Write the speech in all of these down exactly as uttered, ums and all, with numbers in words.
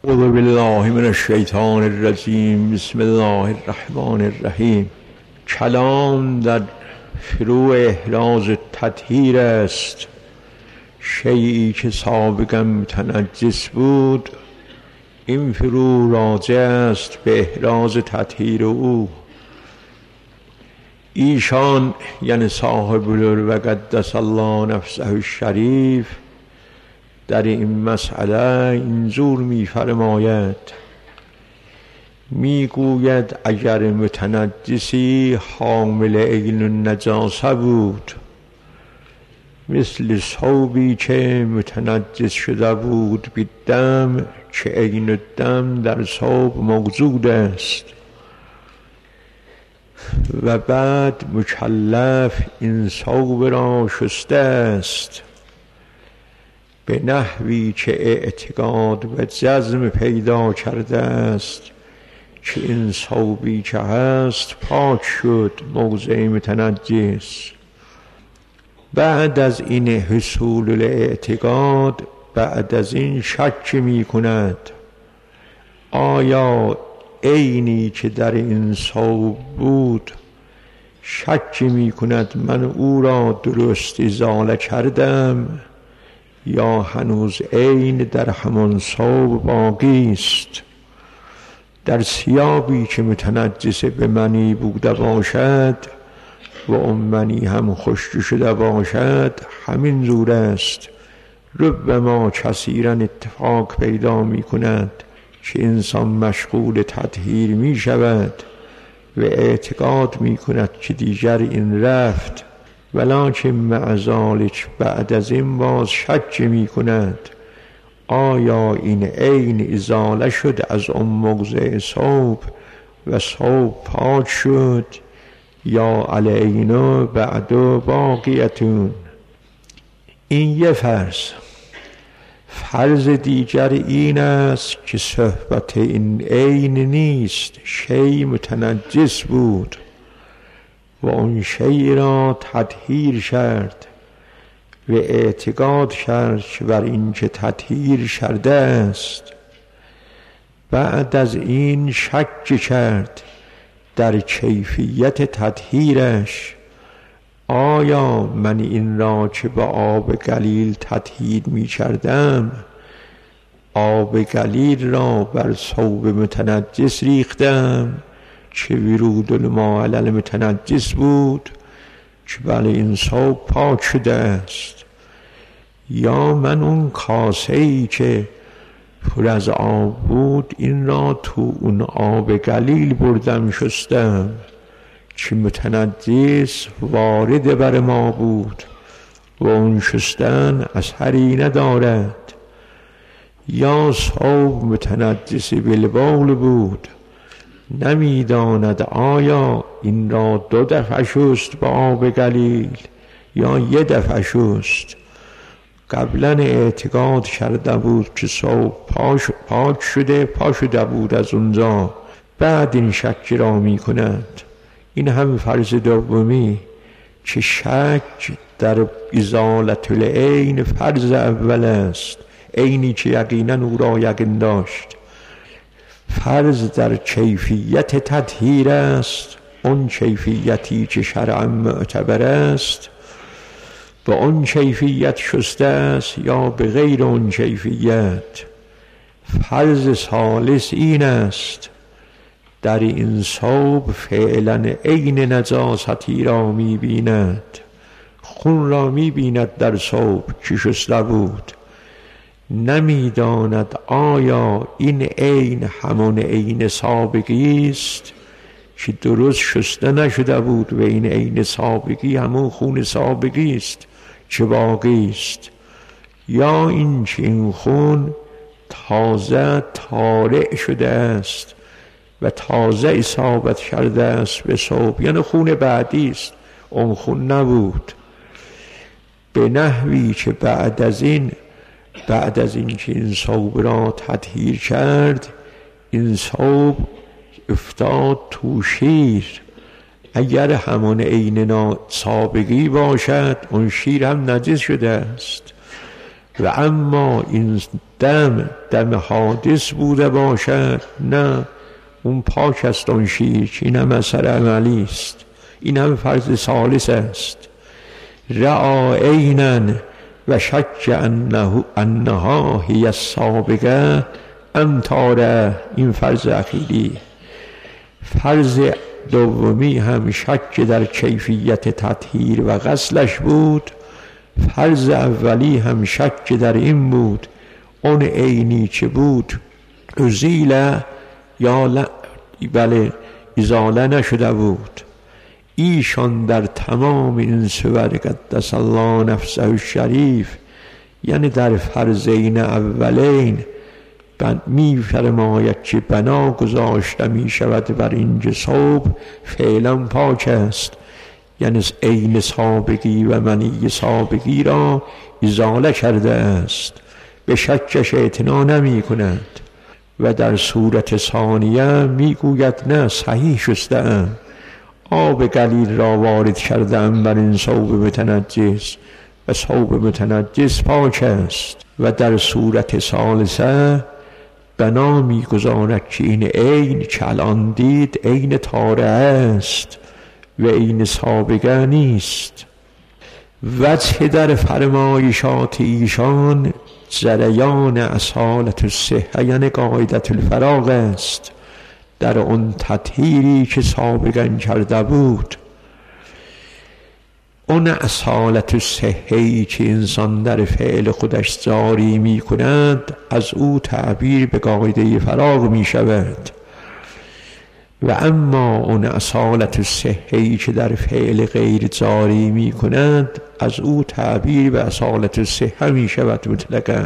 اعوذ بالله من الشیطان الرجیم. بسم الله الرحمن الرحیم. کلام در فروع احراز تطهیر است. شیئی که سابقا متنجس بود، این فرو راجع است به احراز تطهیر او. ایشان یعنی صاحب العلو و قدس الله نفسه الشریف در این مسئله اینجور می فرماید، می گوید اگر متنجسی حامل عین النجاسه بود، مثل ثوبی که متنجس شده بود بالدم، که عین الدم در ثوب موجود است، و بعد مکلف این ثوب را شسته است به نحوی که اعتقاد و جزم پیدا کرده است که این ثوبی که هست پاک شد موضع متنجس. بعد از این حصول الاعتقاد، بعد از این شک می کند آیا عینی که در این ثوب بود، شک می کند من او را درست ازاله کردم یا هنوز عین در همان ثوب باقی است. در ثیابی که متنجس به منی بوده باشد و اون منی هم خشک شده باشد، همین جور است. ربما کثیرا اتفاق پیدا می کند که انسان مشغول تطهیر می شود و اعتقاد می کند که دیگر این رفت، ولکن مع ذلک بعد از این باز شک می کند آیا این عین ازاله شد از اون موضع ثوب و ثوب پاک شد یا العین بعد باقیتون. این یه فرض. فرض دیگر این است که صحبت این عین نیست، شیء متنجس بود و اون شیء را تطهیر کرد و اعتقاد کرد که بر این که تطهیر کرده است. بعد از این شک کرد در کیفیت تطهیرش، آیا من این را که با آب قلیل تطهیر می کردم، آب قلیل را بر ثوب متنجس ریختم که ورود الماء علی المتنجس بود که بله این ثوب پاک شده است، یا من اون کاسه‌ای که پر از آب بود این را تو اون آب قلیل بردم شستم که متنجس وارد بر ما بود و اون شستن اثری ندارد، یا ثوب متنجس بالبول بود، نمیداند آیا این را دو دفعه شست با آب قلیل یا یه دفعه شست. قبلا اعتقاد کرده بود که ثوب پاک شده پاک شده بود از اونجا، بعد این شک را می کند. این هم فرض دومی که شک در ازالت العین فرض اول است، عینی که یقینا او را یقین داشت. فرض در کیفیت تطهیر است، اون کیفیتی که شرعا معتبر است، با اون کیفیت شسته است یا به غیر اون کیفیت. فرض ثالث این است در این ثوب فعلا عین نجاستی را می بیند، خون را می بیند در ثوب که شسته بود، نمی داند آیا این عین همون عین سابقی است که درست شسته نشده بود و این عین سابقی همون خون سابقی است که باقی است، یا این که این خون تازه طالع شده است و تازه اصابت کرده است به ثوب، یعنی خون بعدی است، اون خون نبود. به نحوی که بعد از این بعد از این که این ثوب را تطهیر کرد، این ثوب افتاد تو شیر. اگر همون عین سابقی باشد اون شیر هم نجس شده است و اما این دم دم حادث بوده باشد، نه، اون پاک است اون شیر، این هم اثر عملی است، این هم فرض ثالث است. رعا عینا و شک انه انها هی السابقه امتاره، این فرض اخیری. فرض دومی هم شک در کیفیت تطهیر و غسلش بود. فرض اولی هم شک در این بود اون عینی چه بود ازیل یا ل... بله ازاله نشده بود. ایشان در تمام این صور قدس الله نفسه الشریف، یعنی در فرضین اولین می فرماید که بنا گذاشته می شود بر اینجا صوب فعلا پاک است، یعنی عین سابقی و منی سابقی را ازاله کرده است، به شکش اعتنا نمی کند. و در صورت ثانیه می گوید نه، صحیح شسته‌ام، آب قلیل را وارد کردم بر این ثوب متنجس و ثوب متنجس پاک است. و در صورت ثالثه بنا می گذارد که این عین که الان دید عین طاره است و عین سابقه نیست. وجه در فرمایشات ایشان جریان اصالت الصحه، یعنی قاعدت الفراغ است، در اون تطهیری که سابقا کرده بود. اون اصالت الصحه‌ای که انسان در فعل خودش جاری می کند، از او تعبیر به قاعده فراغ می شود. و اما اون اصالت الصحه‌ای که در فعل غیر جاری می کند، از او تعبیر به اصالت الصحه می شود مطلقا.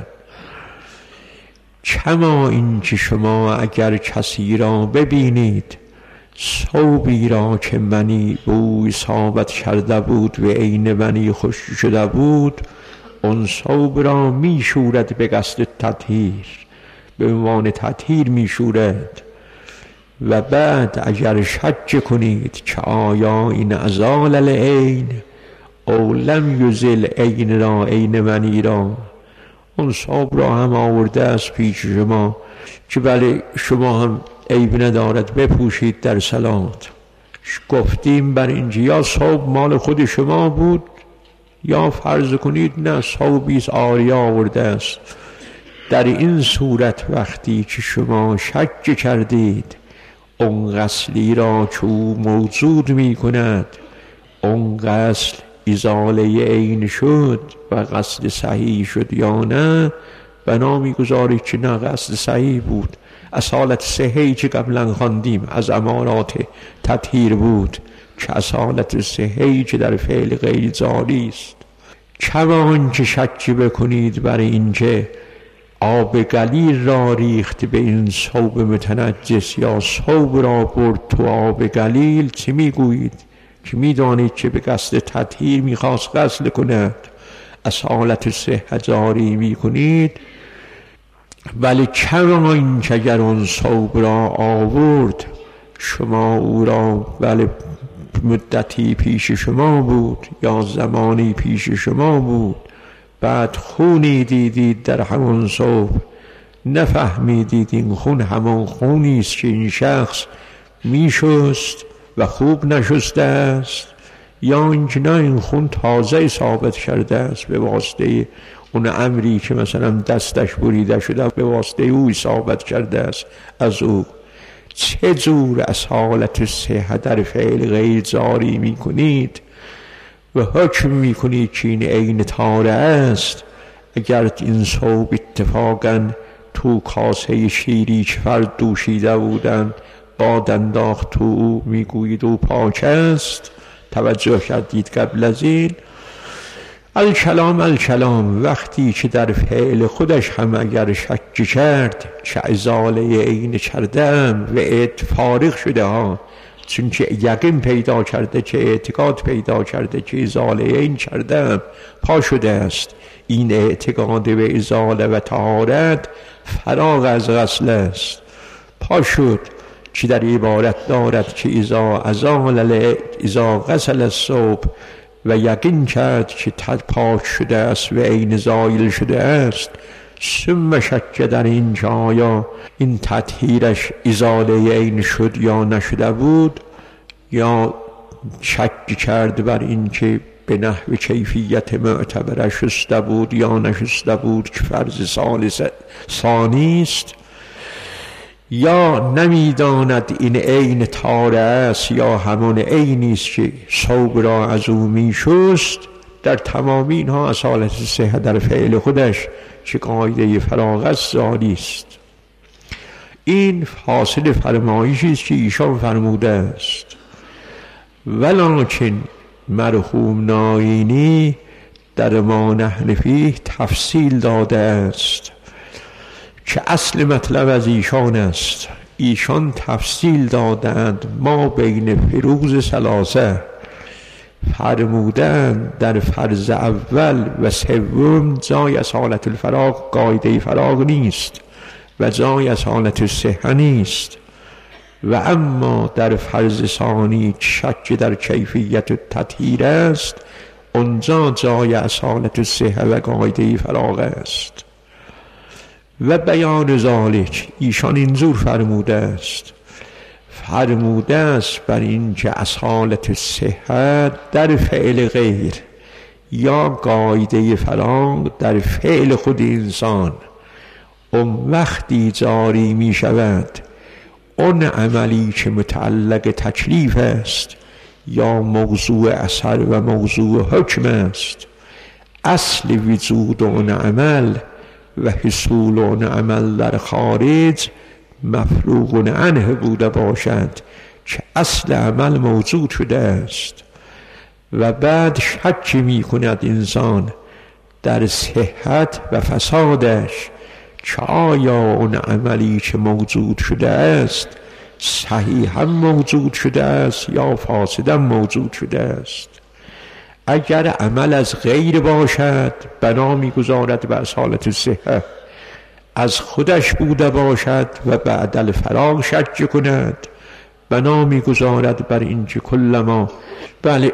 کما این که شما اگر کسی را ببینید ثوبی را که منی بوی ثابت کرده بود و عین منی خوش شده بود، اون ثوب را می شورد به قصد تطهیر، به عنوان تطهیر می شورد. و بعد اگر شک کنید که آیا این ازال العین او لم یزل عین را عین منی را، اون ثوب را هم آورده از پیش شما که بله شما هم عیب ندارد بپوشید در صلات. گفتیم بر اینجا یا ثوب مال خود شما بود، یا فرض کنید نه ثوبی عاری آورده است. در این صورت وقتی که شما شک کردید اون غسلی را که او موجود می کند، اون غسل ازاله عین شد و غسل صحیح شد یا نه، بنا می گذارید که نه غسل صحیح بود. اصالت صحه‌ای که قبلا خواندیم از امارات تطهیر بود که اصالت صحه‌ای که در فعل غیر جاری است. کمان که شک بکنید بر اینکه آب قلیل را ریخت به این ثوب متنجس یا ثوب را برد تو آب قلیل، چه میگویید؟ که میدانید که به قصد تطهیر میخواست غسل کند، اصالت صحه جاری میکنید. ولی کما این که اگر اون ثوب را آورد شما او را ولی مدتی پیش شما بود یا زمانی پیش شما بود، بعد خونی دیدید در همون ثوب، نفهمیدید این خون همون خونی است که این شخص میشست و خوب نشسته است، یا اینکه نه این خون تازه ثابت کرده است به واسطه اون امری که مثلا دستش بریده شده به واسطه او ثابت کرده است از او. چه جور اصالت صحه در فعل غیر جاری می کنید و حکم می کنید که این عین طاره است. اگر این ثوب اتفاقا تو کاسه شیری که فرد دوشیده بودند باد انداخت تو او، می گویید او پاک است. توجه کردید قبل از این؟ الکلام الکلام وقتی که در فعل خودش هم اگر شک کرد که ازاله عین کردم و اعت فارغ شده ها، چون که یقین پیدا کرده که اعتقاد پیدا کرده که ازاله عین کردم پا شده است، این اعتقاد به ازاله و طهارت فراغ از غسل است، پا شد که در عبارت دارد که اذا ازال اذا غسل الثوب و یقین کرد که تد پاک شده است و عین زایل شده است، ثم شک در این که آیا این تطهیرش ازاله عین شد یا نشده بود، یا شک کرد بر این که به نحو کیفیت معتبرش شسته بود یا نشسته بود که فرض ثالث ثانی است، یا نمیداند این عین تاره است یا همون عینی است که ثوب را از او می شست. در تمام اینها اصالت صحت در فعل خودش که قاعده فراغت زالی است. این فاصل فرمایشی است که ایشان فرموده است. ولکن مرحوم ناینی در ما نحن فیه تفصیل داده است که اصل مطلب از ایشان است. ایشان تفصیل دادند ما بین فروض ثلاثه، فرمودند در فرض اول و سوم جای اصالت الفراغ قاعده فراغ نیست و جای اصالت الصحه نیست، و اما در فرض ثانی شک در کیفیت تطهیر است، اونجا جای اصالت الصحه و قاعده فراغ است. و بیان ذالک ایشان اینجور فرموده است، فرموده است بر این که اصالت الصحه در فعل غیر یا قاعده فراغ در فعل خود انسان اون وقتی جاری می شود اون عملی که متعلق تکلیف است یا موضوع اثر و موضوع حکم است، اصل وجود اون عمل و حصول اون عمل در خارج مفروغ عنه بوده باشد که اصل عمل موجود شده است، و بعد شک می کند انسان در صحت و فسادش که آیا اون عملی که موجود شده است صحیحا موجود شده است یا فاسدا موجود شده است. اگر عمل از غیر باشد بنا می‌گذارد به اصالت الصحه، از خودش بوده باشد و بعد الفراغ شک کند بنا می‌گذارد بر اینکه کل ما بله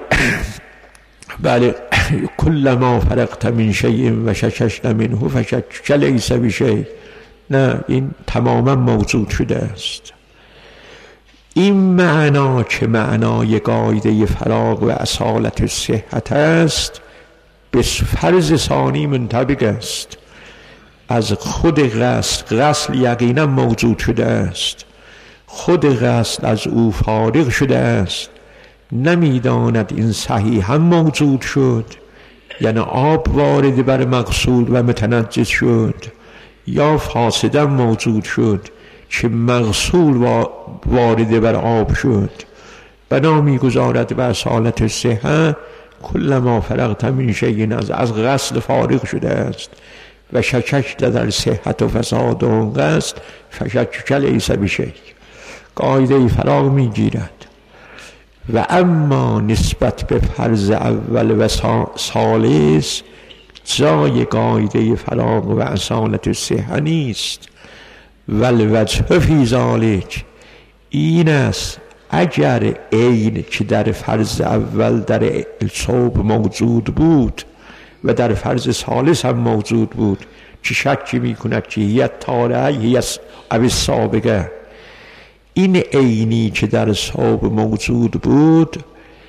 بله کل ما فرقت من شیء و شکشت منه فشکک لیس بشیء. نه، این تماما موجود شده است. این معنا که معنای قاعده فراغ و اصالت الصحت است به فرض ثانی منطبق است. از خود غسل غسل یقینا موجود شده است، خود غسل از او فارغ شده است، نمیداند این صحیحا موجود شد یعنی آب وارد بر مغسول و متنجس شد، یا فاسدا موجود شد که مغسول وارد بر آب شد، بنا می‌گذارد به اصالت الصحه کل ما فرغت من شیء، از از غسل فارغ شده است و شکک در صحت و فساد و غسل فشکک لیس بشیء، قاعده فراغ میگیرد. و اما نسبت به فرض اول و ثالث جای قاعده فراغ و اصالت الصحه نیست. والوجه فی ذلک این است اگر عین که در فرض اول در ثوب موجود بود و در فرض ثالث هم موجود بود که شک می کند که هی تاره هی او سابقه، این عینی که در ثوب موجود بود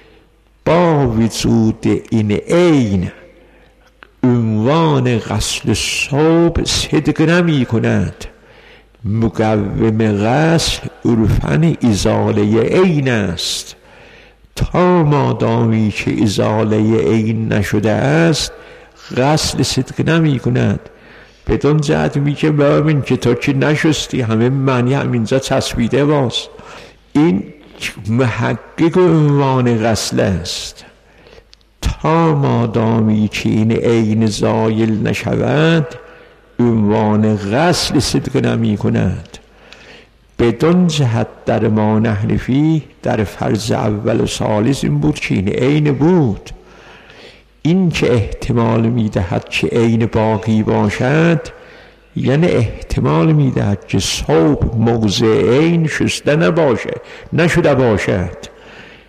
با وجود این عین عنوان غسل ثوب صدق نمی کند. مقوم غسل عرفاً ازاله عین است، تا مادامی که ازاله عین نشده است غسل صدق نمی کند. بدون جهت میگه ببین که تو که نشستی همه معنی همینجا چسبیده باز. این محقق عنوان غسل است، تا مادامی که این عین زایل نشود عنوان غسل صدق نمی کند. بدون جهت در ما نحن فیه در فرض اول و ثالث این بود که این عین بود. این که احتمال میدهد که عین باقی باشد یعنی احتمال میدهد که ثوب موضع عین شسته نباشه نشده باشد،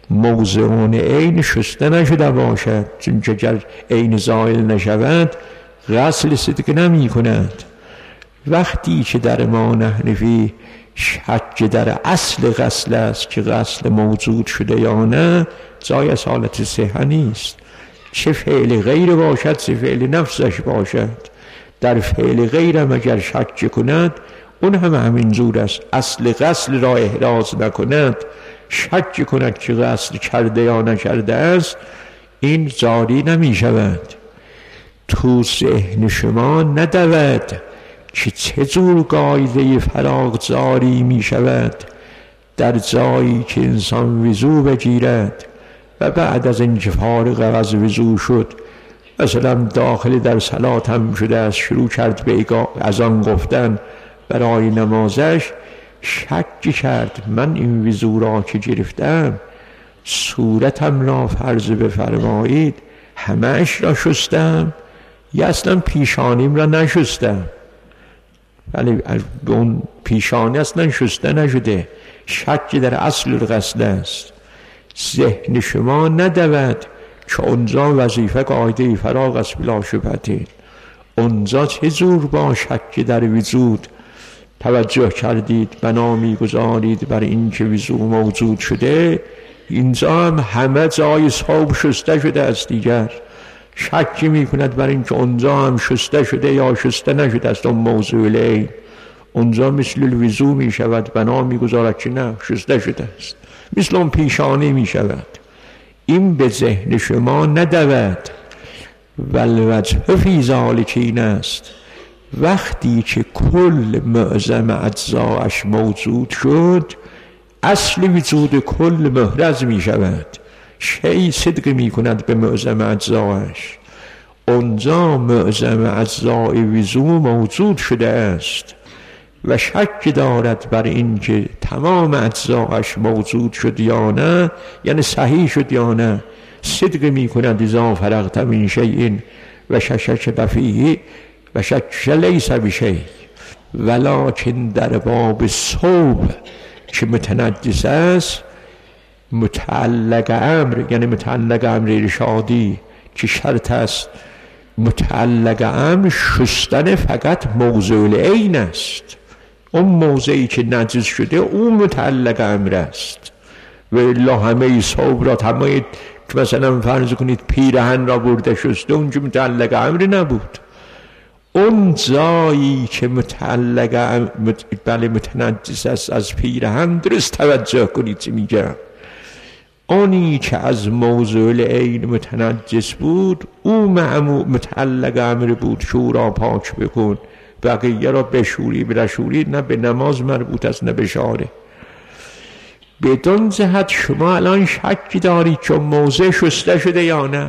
موضعون عین شسته نشده باشد، چون که اگر عین زائل نشود غسل صدق نمی کند. وقتی که در ما نحنفی شک در اصل غسل است که غسل موجود شده یا نه، جای اصالت صحه نیست. چه فعل غیر باشد چه فعل نفسش باشد، در فعل غیرم اگر شک کند اون هم همین جور است. اصل غسل را احراز نکند، شک کند که غسل کرده یا نکرده است، این جاری نمی شود. تو ذهن شما ندود که چه جور قاعده فراغ جاری می شود در جایی که انسان وضو بگیرد و بعد از اینکه فارغ از وضو شد، مثلا داخل در صلات هم شده است، شروع کرد به از آن گفتن برای نمازش، شک کرد من این وضو را که گرفتم صورتم را فرض بفرمایید همه‌اش را شستم یا اصلا پیشانیم را نشستم، ولی اون پیشانی اصلا شسته نشده، شک در اصل غسل است. ذهن شما ندود که اونجا وظیفه قاعده فراغ است بلا شبهه، اونجا چه جور با شک در وجود توجه کردید بنا میگذارید بر این که وضو موجود شده، اینجا هم همه جای صوب شسته شده است، دیگر شک میکند بر این که اونجا هم شسته شده یا شسته نشده است. اون موضوع عین اونجا مثل الوضو میشود، بنا میگذارد که نه شسته شده است، مثل اون پیشانی میشود. این به ذهن شما ندود. والوجه فی ذلک این است وقتی که کل معظم اجزاش موجود شد، اصل وجود کل محرز می شود، شیء صدق می کند به معظم اجزاش. اونجا معظم اجزای وضو موجود شده است و شک دارد بر این که تمام اجزاش موجود شد یا نه، یعنی صحیح شد یا نه، صدق می کند اذا فرغت من شیء و شکک فیه و شک لیس بشیء. ولکن در باب ثوب که متنجس است، متعلق امر یعنی متعلق امر ارشادی که شرط است، متعلق امر شستن فقط موضوع عین است. اون موضعی که نجس شده اون متعلق امر است، و الا همه ثوب را تمام که مثلا فرض کنید پیرهن را برده شسته، اونجا متعلق امر نبود. اون جایی که متعلق بله متنجس است از پیرهن، درست توجه کنید چی میگم، اونی که از موضوع عین متنجس بود او معمول متعلق امر بود، شورا پاک بکن، بقیه را بشوری برشوری، نه به نماز مربوط است نه به شاره. بدون جهت شما الان شکی دارید چون موضع شسته شده یا نه،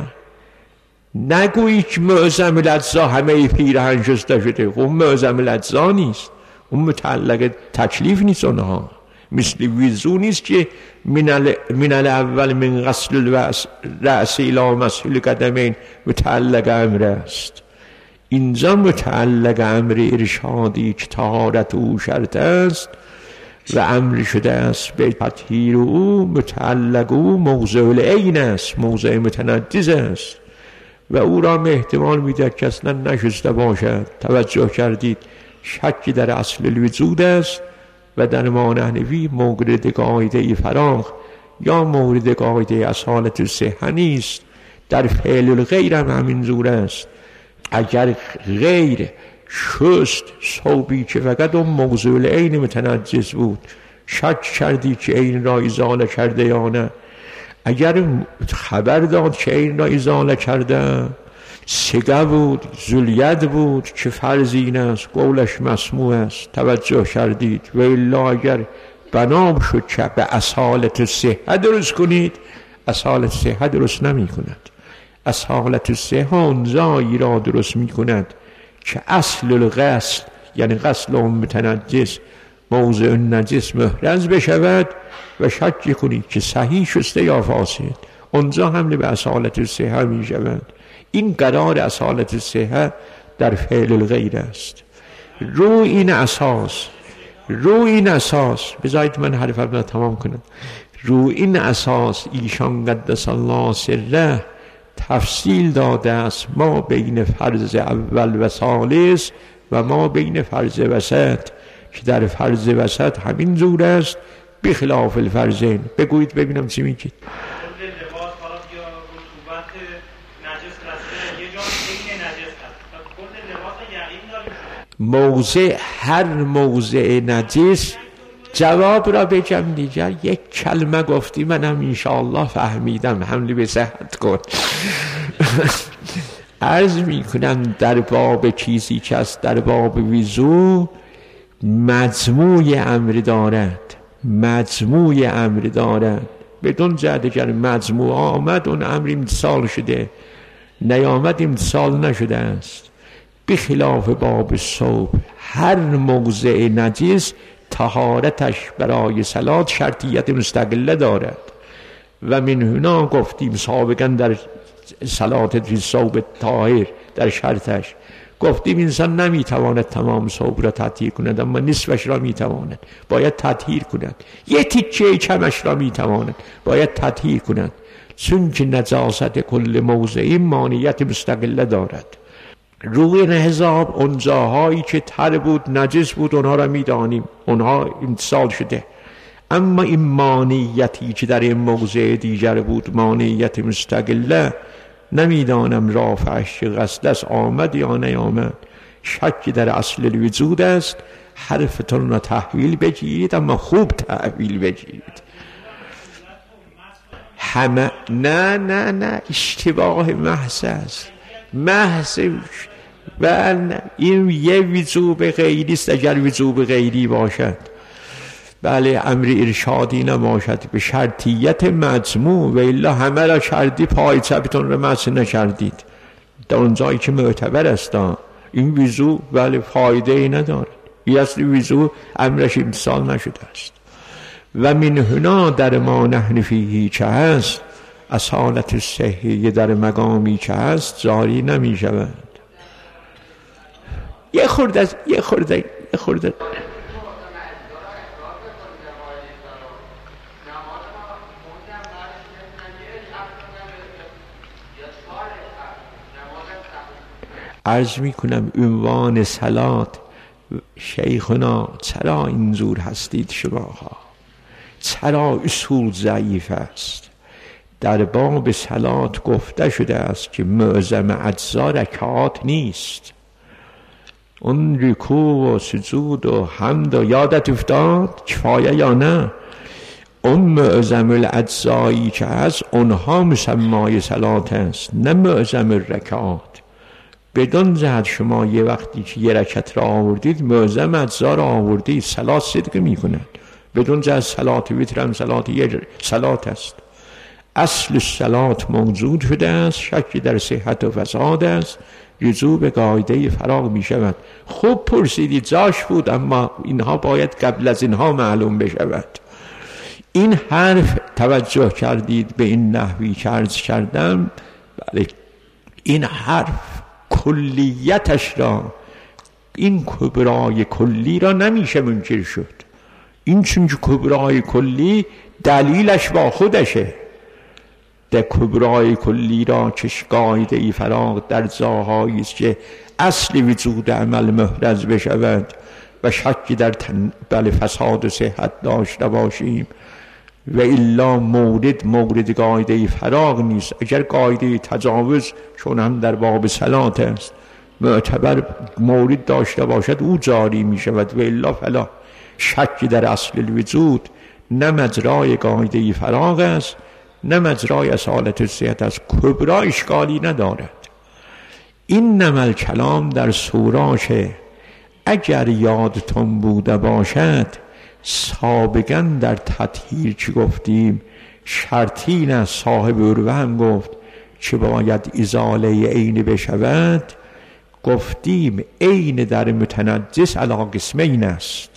نگویید که معظم الاجزا همه پیرهن شسته شده، اون معظم الاجزا نیست، اون متعلق تکلیف نیست. اونها مثل وضو نیست که من الاول من غسل الرأس الی مسح القدمین متعلق امر است. اینجا متعلق امر ارشادی که طهارت او شرط است و امر شده است به تطهیر او، متعلق او موضع عین است، موضع متنجس است و او را احتمال میده که اصلا نشسته باشد. توجه کردید شکی در اصل الوجود است و در ما نحنفی مورد قاعده فراغ یا مورد قاعده اصالت الصحه نیست. در فعل الغیر هم همین جور است. اگر غیر شست ثوبی که فقط اون موضوع عین متنجس بود، شک کردی که عین را ازاله کرده یا نه، اگر خبر داد که عین را ازاله کرده، سگه بود ذوالید بود که فرض این است، قولش مسموع است. توجه کردید؟ و الا اگر بنام شد که به اصالت صحه درست کنید، اصالت صحه درست نمی کند. اصالت صحه اونجایی را درست می کند که اصل الغسل یعنی غسل اون متنجس موضع نجس محرز بشود و شک کنید که صحیح شسته یا فاسد، اونجا حمله به اصالت صحه می شود. این قرار اصالت صحه در فعل الغیر است. رو این اساس رو این اساس بذارید من حرفم را تمام کنم. رو این اساس ایشان قدس الله سره تفصیل داده است ما بین فرض اول و ثالث و ما بین فرض وسط، که در فرض وسط همین زور است بخلاف الفرضین. بگویید ببینم چی میگید. موضع هر موضع نجس، جواب را بگم دیگر یک کلمه گفتی منم انشاءالله فهمیدم، حملی به صحت کن. عرض می کنم در باب چیزی که است در باب وضو مجموع امر دارد، مجموع امر دارد بدون جهت اگر مجموع آمد اون امر امتصال شده، نیامد امتصال نشده است. بخلاف باب ثوب هر موضع نجس طهارتش برای صلات شرطیت مستقله دارد و من هنا گفتیم سابقا در صلات فی ثوب طاهر در شرطش گفتیم انسان نمیتواند تمام ثوب را تطهیر کند، اما نصفش را میتواند، باید تطهیر کند. یه تیکه کمش را میتواند، باید تطهیر کند، چون که نجاست کل موضعی مانعیت مستقله دارد. روی حساب اون جاهایی که تر بود نجس بود اونها را میدانیم، اونها امتصال شده، اما این مانعیتی که در این موضع دیگر بود مانعیت مستقله نمیدانم رافعش قصد است آمد یا نیامد. شکی در اصل الوجود است. حرفتون را تحویل بگیرید اما خوب تحویل بگیرید. همه نه نه نه اشتباه محض است، محض و این یه وجوب غیری است. اگر وجوب غیری باشد بله امر ارشادی نباشد به شرطیت مجموع، و الا همه را شرطی پای چپتون را مس نکردید در اون جایی که معتبر است. این وضو بله فایده ای ندارد، این اصل وضو امرش امتصال نشده است. و من هنا در ما نحن فیه چه هست اصالت صحیح در مقامی که هست جاری نمی شود. یه خورده یه خورده یه خورده عرض می کنم عنوان صلات شیخنا چرا اینجور هستید شماها؟ چرا اصول ضعیف است؟ در باب صلات گفته شده است که معظم اجزا رکعات نیست. اون رکوع و سجود و حمد و یادت افتاد کفایه یا نه؟ اون معظم الاجزایی که هست اونها مسمای صلات است، نه معظم الرکعات. بدون جهت شما یه وقتی که یه رکعت را آوردید معظم اجزا را آوردید، صلات صدق می کند. بدون جهت صلات وتر هم صلات یه صلات است. اصل صلات موجود شده است، شکی در صحت و فساد است، رجوع به قاعده فراغ می شود. خوب پرسیدید جاش بود، اما اینها باید قبل از اینها معلوم بشود. این حرف توجه کردید به این نحوی که عرض کردم؟ بله این حرف کلیتش را، این کبرای کلی را نمیشه منکر شد. این چون کبرای کلی دلیلش با خودشه. در کبرای کلی را که قاعده ای فراغ در جاهایی است که اصل وجود عمل محرز بشود و شکی در تن بل فساد و صحت داشته باشیم، و الا مورد مورد قاعده ای فراغ نیست. اگر قاعده تجاوز چون هم در باب صلات است معتبر مورد داشته باشد او جاری می شود، و الا فلا. شکی در اصل الوجود نه مجرای قاعده ای فراغ است نه مجرای اصالت صحت است. کبرا اشکالی ندارد. این نمل کلام در سوراشه اگر یادتون بوده باشد سابقا در تطهیر چی گفتیم؟ شرطین از صاحب عروه هم گفت که باید ازاله عین بشود. گفتیم عین در متنجس علی قسمین است.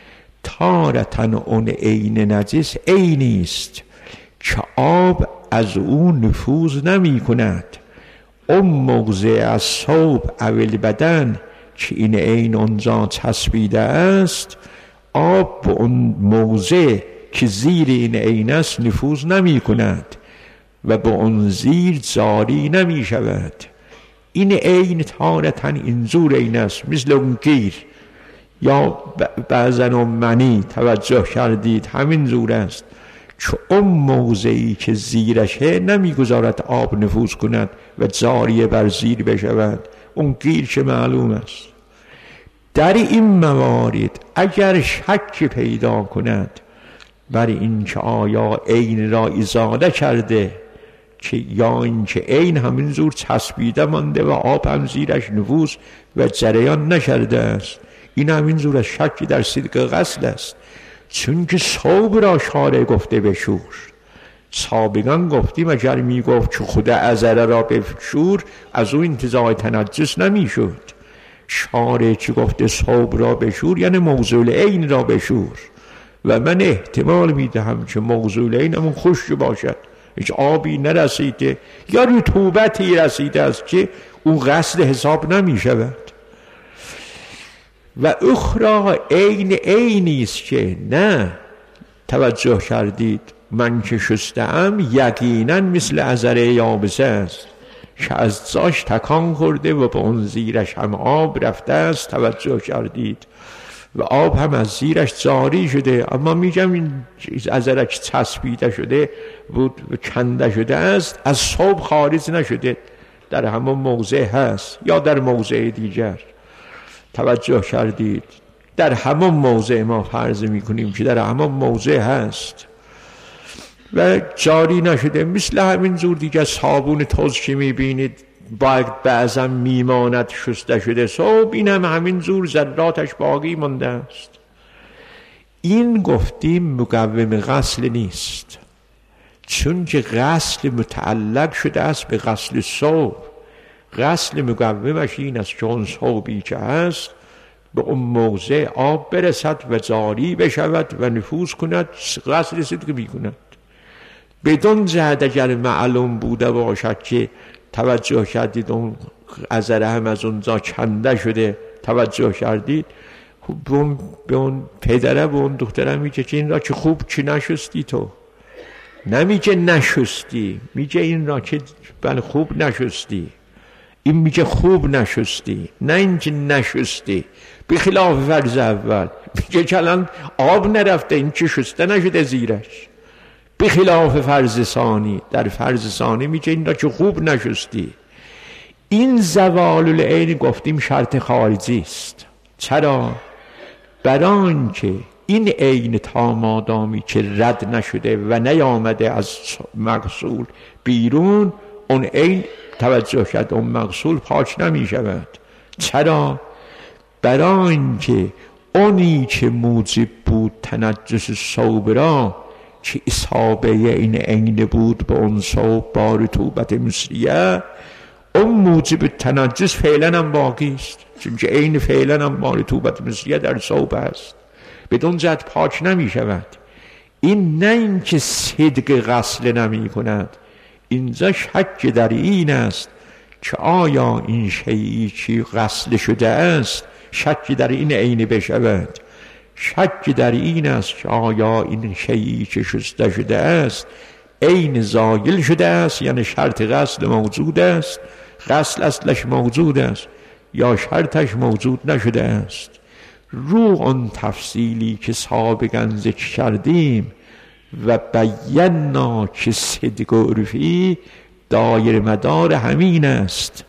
تارتن اون عین نجس عینی است که آب از اون نفوذ نمی کند. اون موضع از ثوب اول بدن که این عین اونجا چسبیده است، آب به اون موضع که زیر این عین است نفوذ نمی کند و به اون زیر جاری نمی شود. این عین تارتاً اینجور عین است، مثل اون گیر یا بعضاً منی توجه کردید همین زور است، چون اون موضعی که زیرشه نمیگذارد آب نفوذ کند و جاری بر زیر بشود، اون گیر که معلوم است. در این موارد اگر شک پیدا کند بر این که آیا عین را ازاله کرده که یا این که عین همین زور چسبیده مانده و آب هم زیرش نفوذ و جریان نکرده است، این همین زور از شکی در صدق غسل است. چون که صوب را شارع گفته بشور، سابقا گفتیم اگر می گفت که خود عذره را بشور از او انتزاع تنجس نمی شد. شارع چی گفته صوب را بشور یعنی موضوع عین را بشور، و من احتمال می دهم که موضوع عین همون خشک باشد، هیچ آبی نرسیده یا رطوبتی رسیده است که اون غسل حساب نمی شود. و اخرى عین عینی است که نه توجه کردید من که شسته‌ام یقینا مثل عذره یابسه است که از جاش تکان خورده و به اون زیرش هم آب رفته است، توجه کردید، و آب هم از زیرش جاری شده، اما میگم این عذره که چسبیده شده بود و کنده شده است از صوب خارج نشده، در همون موضع هست یا در موضع دیگر. توجه کردید در همون موضع ما فرض میکنیم که در همون موضع هست و جاری نشده. مثل همین زور دیگه صابون توز که میبینید باید بعضا میماند شسته شده صوب، این هم همین زور ذراتش باقی مانده است. این گفتیم مقوم غسل نیست، چون که غسل متعلق شده است به غسل صوب. غسل مقومش این است که اون صوبی که هست به اون موضع آب برسد و جاری بشود و نفوذ کند، غسل صدق می کند. بدون جهت اگر معلوم بوده باشد که توجه کردید اون عذره هم از اونجا کنده شده، توجه کردید، به اون, به اون پدره به اون دختره میگه که این را که خوب چی نشستی، تو نمیگه نشستی، میگه این را که بله خوب نشستی، این میگه خوب نشستی، نه اینکه نشستی. به خلاف فرض اول میگه که الان آب نرفته، این که شسته نشده زیرش. به خلاف فرض ثانی، در فرض ثانی میگه این را که خوب نشستی. این زوال العین گفتیم شرط خارجی است. چرا؟ برای آنکه این عین تا مادامی که رد نشده و نیامده از مغسول بیرون، اون عین توجه کرد اون مغسول پاک نمی شود. چرا؟ برای اینکه اونی که موجب بود تنجس ثوب را که اصابه این عین بود به اون ثوب با رطوبت مصریه، اون موجب تنجس فعلا هم باقی است، چون که عین فعلا هم با رطوبت مصریه در ثوب است، بدون جهت پاک نمی شود. این نه این که صدق غسل نمی کند، اینجا شک در این است که آیا این شیئی که غسل شده است شک در این عین بشود. شک در این است که آیا این شیئی که شسته شده است عین زایل شده است، یعنی شرط غسل موجود است، غسل اصلش موجود است، یا شرطش موجود نشده است. رو آن تفصیلی که سابقا ذکر کردیم و بینا که صدق و عرفی دایر مدار همین است.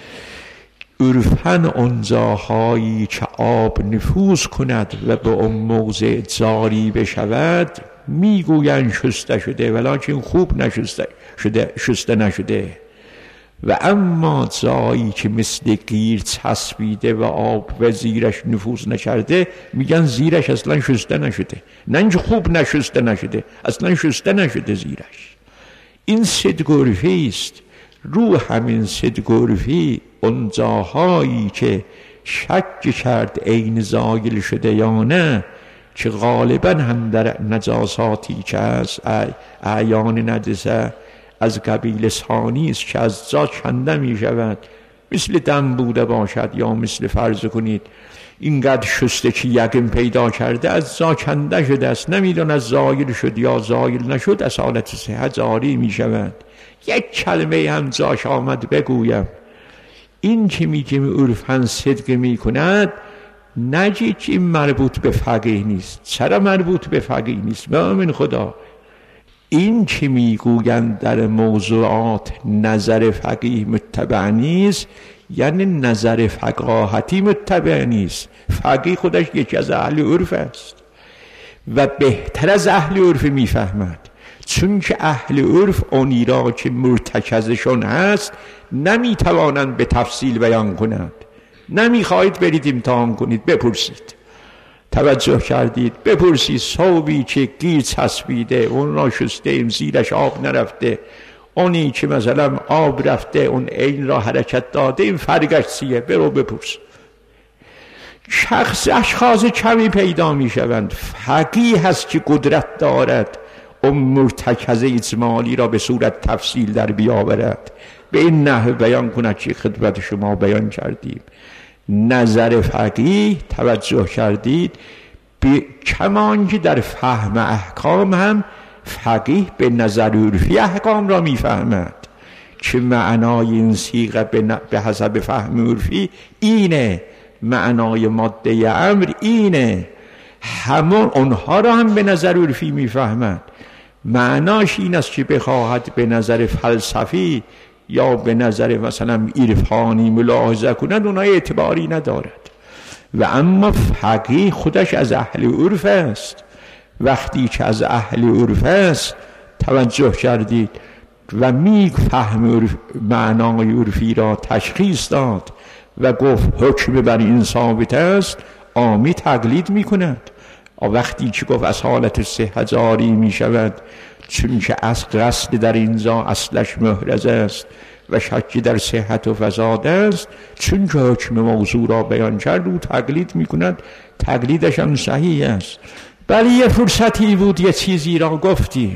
عرفاً آنجاهایی که آب نفوذ کند و به اون موضع جاری بشود میگویند شسته شده، ولیکن خوب نشسته شده، شسته نشده. و اما جایی که مثل گیر چسبیده و آب و زیرش نفوذ نکرده میگن زیرش اصلا شسته نشده، نه اینکه خوب نشسته نشده، اصلا شسته نشده زیرش. این صدق و عرفی است. رو همین صدق و عرفی اون جاهایی که شک کرد عین زایل شده یا نه، که غالبا هم در نجاساتی که از اعیان نجسه از قبیل ثانی است که از جا کنده می شود مثل دم بوده باشد، یا مثل فرض کنید اینقدر شسته که یقین پیدا کرده از زاکنده شده است، نمیدون از زایل شد یا زایل نشد، از حالت صحت زاری می شود. یک کلمه هم زاش آمد بگویم، این که میگیم عرفاً صدق می کند، نجید این مربوط به فقیه نیست. چرا مربوط به فقیه نیست؟ به امین خدا، این که میگویند در موضوعات نظر فقیه متبع نیست، یعنی نظر فقاهتی متبع نیست. فقیه خودش یکی از اهل عرف است و بهتر از اهل عرف میفهمد، چون که اهل عرف اونی را که مرتکزشون هست نمیتوانند به تفصیل بیان کنند. نمیخواهید برید امتحان کنید، بپرسید. توجه کردید؟ بپرسید صوبی که گیر چسبیده اون را شسته ایم زیرش آب نرفته، اونی که مثلا آب رفته اون عین را حرکت داده، این فرقش چیه؟ برو بپرس. شخص اشخاص کمی پیدا می شوند. فقیه هست که قدرت دارد اون مرتکز اجمالی را به صورت تفصیل در بیاورد، به این نحو بیان کند که خدمت شما بیان کردیم. نظر فقیه، توجه کردید، کمان که در فهم احکام هم فقیه به نظر عرفی احکام را میفهمد که معنای این صیغه به حسب فهم عرفی اینه، معنای ماده امر اینه. همون اونها را هم به نظر عرفی میفهمد. معناش این است که بخواهد به نظر فلسفی یا به نظر مثلا عرفانی ملاحظه کند، اونها اعتباری ندارد. و اما فقیه خودش از اهل عرف است. وقتی که از اهل عرف است، توجه کردید، و می فهم عرف، معنای عرفی را تشخیص داد و گفت حکم بر این ثابت است، عامی تقلید می کند. وقتی که گفت از حالت صحت جاری می شود، چون که از قصد در اینجا اصلش محرز است و شکی در صحت و فساد است، چون که حکم موضوع را بیان کرد او تقلید می کند. تقلیدش هم صحیح است. ولی یه فرصتی بود یه چیزی را گفتیم.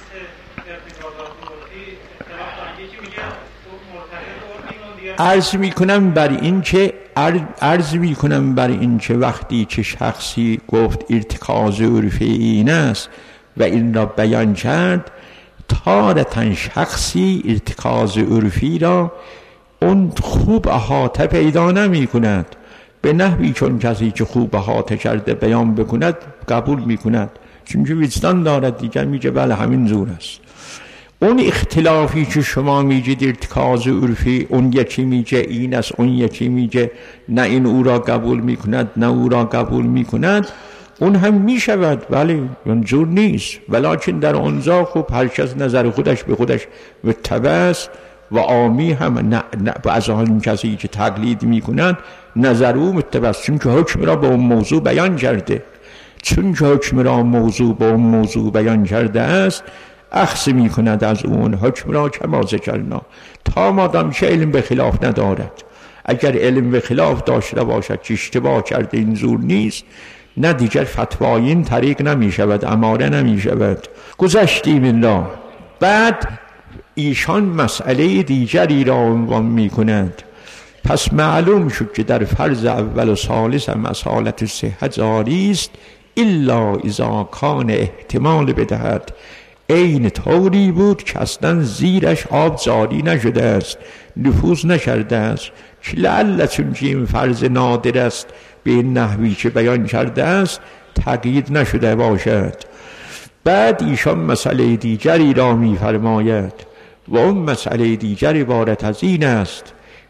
عرض می کنم بر این که عرض می کنم بر این که وقتی که شخصی گفت ارتکاز عرفی این است و این را بیان کرد، تارتاً شخصی ارتکاز عرفی را اون خوب احاطه پیدا نمی کند، به نحوی چون کسی که خوب احاطه کرده بیان بکند قبول می کند، چون که وجدان دارد دیگر، میگه بله همین زور است. اون اختلافی که شما میگید ارتکاز عرفی، اون یکی میگه این است، اون یکی میگه نه این او را قبول میکند نه او را قبول میکند، اون هم میشود، ولی اونجور نیست. ولیکن در اونجا خوب هر کس نظر خودش به خودش متبع است و عامی هم نه, نه از آن کسی که تقلید میکنند نظر او متبع است، چون که حکم را به اون موضوع بیان کرده. چون که حکم را موضوع به اون موضوع بیان کرده است، اخذ می کند از اون حکم را کما ذکرنا، تا مادام که علم به خلاف ندارد. اگر علم به خلاف داشته باشد که اشتباه کرده این زور نیست، نه دیگر فتوای این طریق نمی شود، اماره نمی شود. گذشتیم این را. بعد ایشان مسئله دیگری را عنوان می کند. پس معلوم شد که در فرض اول و ثالث هم از حالت صحت جاری است، الا اذا کان احتمال بدهد این طوری بود که اصلا زیرش آب جاری نشده است، نفوذ نکرده است، که لعل چون که این فرض نادر است به این نحوی که بیان کرده است تقیید نشده باشد. بعد ایشان مسئله دیگری را می فرماید و اون مسئله دیگر عبارت از این است: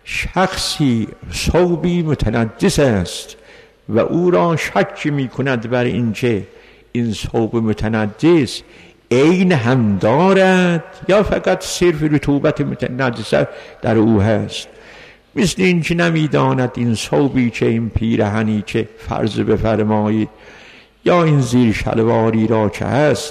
شخصی ثوبی متنجس است و او را شک می کند بر این که این ثوب متنجس عین هم دارد یا فقط صرف رطوبت متنجسه در او هست. مثل این که نمیداند این ثوبی که این پیرهنی که فرض بفرمایید یا این زیر شلواری را که هست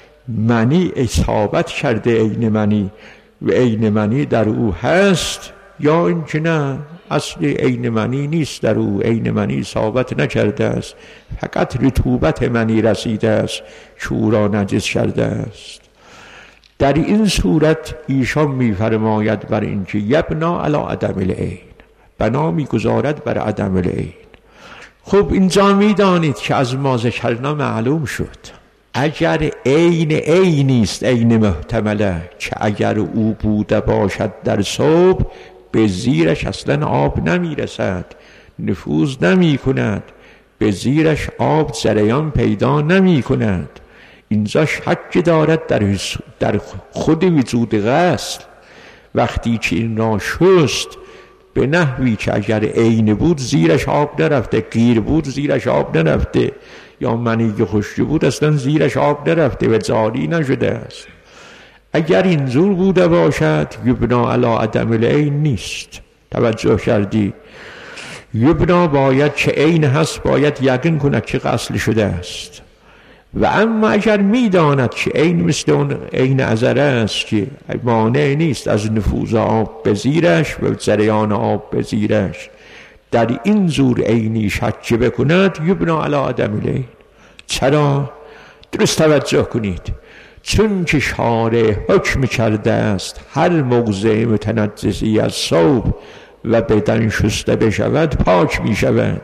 منی اصابت کرده، عین منی و عین منی در او هست، یا این که نه اصل عین منی نیست در او، عین منی اصابت نکرده است، فقط رطوبت منی رسیده است که او را نجس کرده است. در این صورت ایشان می‌فرماید بر این که یبنا علی عدم العین، بنا میگذارد بر عدم العین. خب اینجا میدانید که از ما ذکرنا معلوم شد اگر عین عینی است، عین محتمله، که اگر او بوده باشد در صبح به زیرش اصلا آب نمیرسد، نفوذ نمی کند، به زیرش آب جریان پیدا نمی کند. اینجا شک دارد در, در خود وجود غسل. وقتی که این را شست به نحوی که اگر عین بود زیرش آب نرفته، گیر بود زیرش آب نرفته، یا منی خشک بود اصلا زیرش آب نرفته و جاری نشده است. اگر اینجور بوده باشد یبنا علی عدم العین نیست. توجه کردی؟ یبنا باید که عین هست، باید یقین کند که غسل شده است. و اما اگر میداند که عین مثل اون عین عذره است که مانع نیست از نفوذ آب به زیرش و جریان آب به زیرش، در این زور عینی شک بکند یبنا علی عدم العین. چرا؟ درست توجه کنید، چون که شارع حکم کرده است هر موضع متنجسی از ثوب و بدن شسته بشود پاک می شود،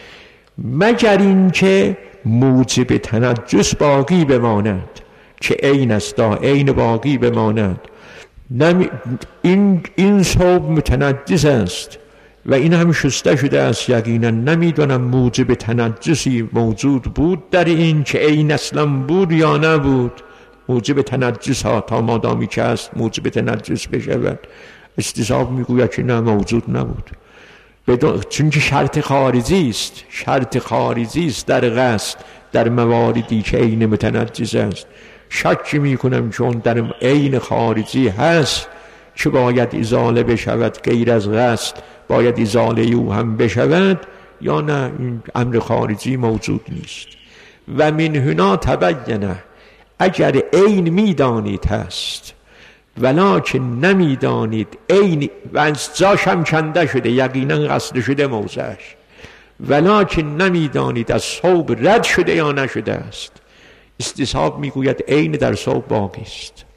مگر این که موجب تنجس باقی بماند که عین است، عین باقی بماند. نمی این این ثوب متنجس است و این هم شسته شده است، یقینا نمیدونم موجب تنجسی موجود بود در این که عین اصلا بود یا نبود. موجب تنجس ها تا مادامی که است موجب تنجس بشود، استصحاب میگوید که نه موجود نبود، چون که شرط خارجی است. شرط خارجی است در غسل در مواردی که عین متنجس است. شک میکنم چون در عین خارجی هست که باید ازاله بشود، غیر از غسل باید ازاله او هم بشود، یا نه این امر خارجی موجود نیست. و من هنا تبینه، اگر عین میدانید هست ولکن نمیدانید عین و از جاش هم کنده شده، یقینا غسل شده موضعش، ولکن نمیدانید از ثوب رد شده یا نشده است، استصحاب میگوید عین در ثوب باقی است.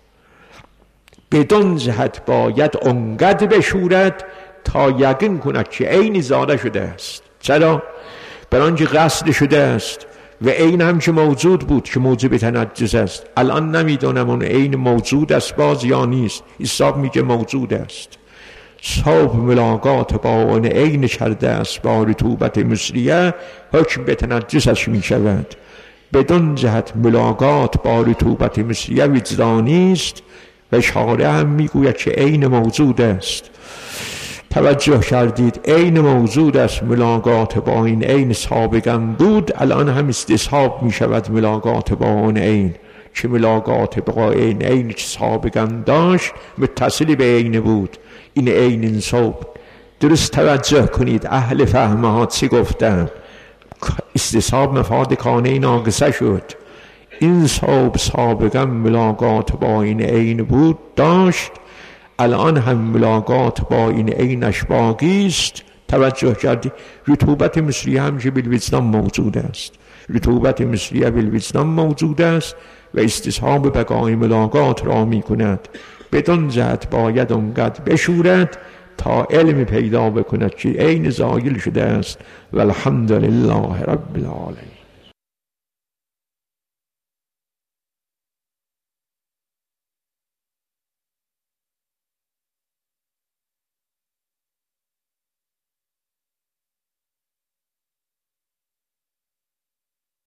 بدون جهت باید انقدر بشورد تا یقین کند که عین زاده شده است. چرا؟ برانکه غسل شده است و عین هم که موجود بود که موجب تنجس است. الان نمیدونم اون عین موجود است باز یا نیست، حساب میگه موجود است. ثوب ملاقات با اون عین کرده است با رطوبت مصریه، حکم به تنجسش میشود. بدون جهت ملاقات با رطوبت مصریه وجدانی است و شارع هم میگوید که عین موجود است. توجه کردید؟ عین موجود است، ملاقات با این عین سابقا بود، الان هم استصحاب می شود ملاقات با اون عین، که ملاقات با این عین که سابقا داشت متصل به عین بود. این عین این ثوب. درست توجه کنید اهل فهمه ها چی گفتن. استصحاب مفاد کانه ناقصه شد. این ثوب سابقا ملاقات با این عین بود داشت، الان هم ملاقات با این عینش باقی است. توجه کردی؟ رطوبت مصریه هم که بالوجدان موجود است، رطوبت مصریه بالوجدان موجود است و استصحاب بقای ملاقات را می کند. بدون جهت باید اونقدر بشورد تا علم پیدا بکند که عین زایل شده است. والحمد لله رب العالمین.